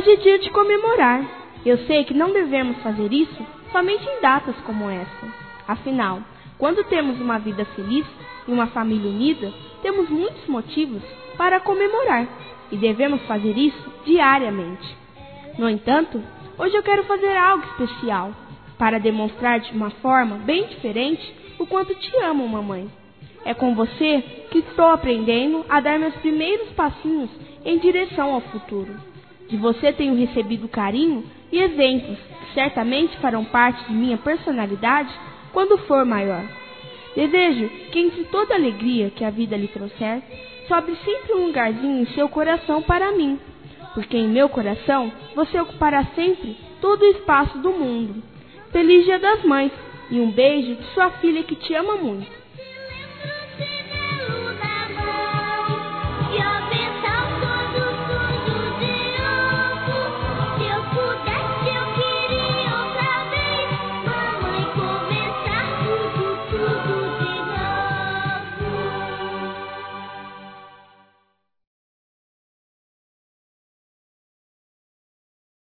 Hoje é dia de comemorar. Eu sei que não devemos fazer isso somente em datas como esta. Afinal, quando temos uma vida feliz e uma família unida, temos muitos motivos para comemorar e devemos fazer isso diariamente. No entanto, hoje eu quero fazer algo especial para demonstrar de uma forma bem diferente o quanto te amo, mamãe. É com você que estou aprendendo a dar meus primeiros passinhos em direção ao futuro. De você tenho recebido carinho e exemplos que certamente farão parte de minha personalidade quando for maior. Desejo que entre toda a alegria que a vida lhe trouxer, sobre sempre um lugarzinho em seu coração para mim, porque em meu coração você ocupará sempre todo o espaço do mundo. Feliz Dia das Mães e um beijo de sua filha que te ama muito.